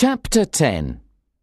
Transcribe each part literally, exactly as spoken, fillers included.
Chapter ten.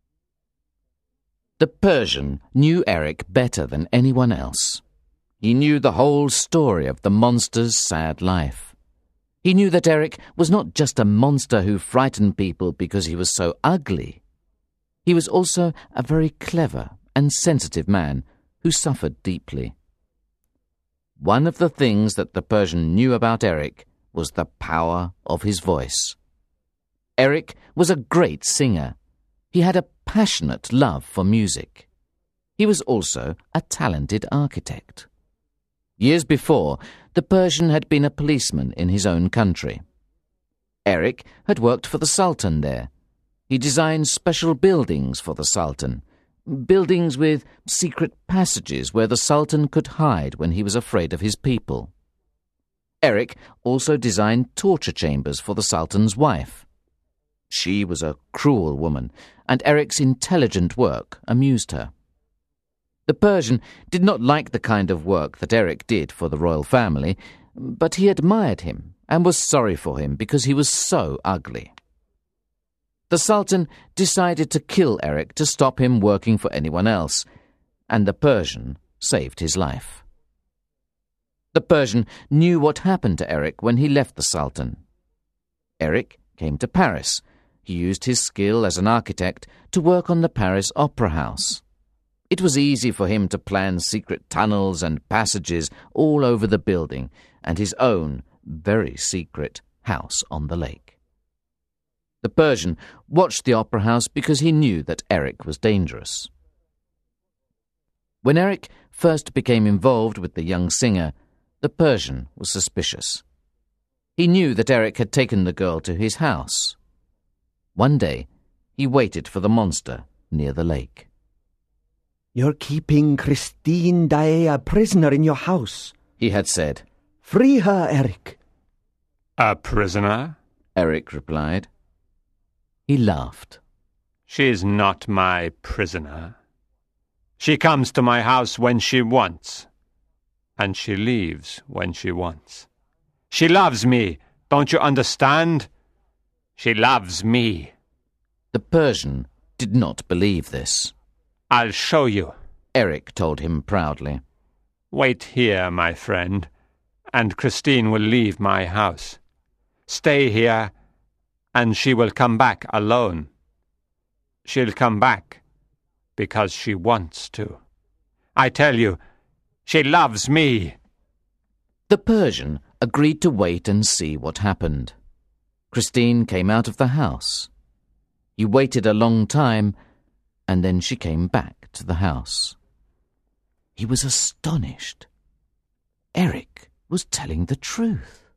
The Persian knew Eric better than anyone else. He knew the whole story of the monster's sad life. He knew that Eric was not just a monster who frightened people because he was so ugly. He was also a very clever and sensitive man who suffered deeply. One of the things that the Persian knew about Eric was the power of his voice. Eric was a great singer. He had a passionate love for music. He was also a talented architect. Years before, the Persian had been a policeman in his own country. Eric had worked for the Sultan there. He designed special buildings for the Sultan, buildings with secret passages where the Sultan could hide when he was afraid of his people. Eric also designed torture chambers for the Sultan's wife. She was a cruel woman, and Eric's intelligent work amused her. The Persian did not like the kind of work that Eric did for the royal family, but he admired him and was sorry for him because he was so ugly. The Sultan decided to kill Eric to stop him working for anyone else, and the Persian saved his life. The Persian knew what happened to Eric when he left the Sultan. Eric came to Paris. He used his skill as an architect to work on the Paris Opera House. It was easy for him to plan secret tunnels and passages all over the building and his own very secret house on the lake. The Persian watched the opera house because he knew that Eric was dangerous. When Eric first became involved with the young singer, the Persian was suspicious. He knew that Eric had taken the girl to his house. One day, he waited for the monster near the lake. "You're keeping Christine Daae a prisoner in your house," he had said. "Free her, Eric." "A prisoner?" Eric replied. He laughed. "She's not my prisoner. She comes to my house when she wants, and she leaves when she wants. She loves me, don't you understand? She loves me." The Persian did not believe this. "I'll show you," Eric told him proudly. "Wait here, my friend, and Christine will leave my house. Stay here, and she will come back alone. She'll come back because she wants to. I tell you, she loves me." The Persian agreed to wait and see what happened. Christine came out of the house. He waited a long time, and then she came back to the house. He was astonished. Eric was telling the truth.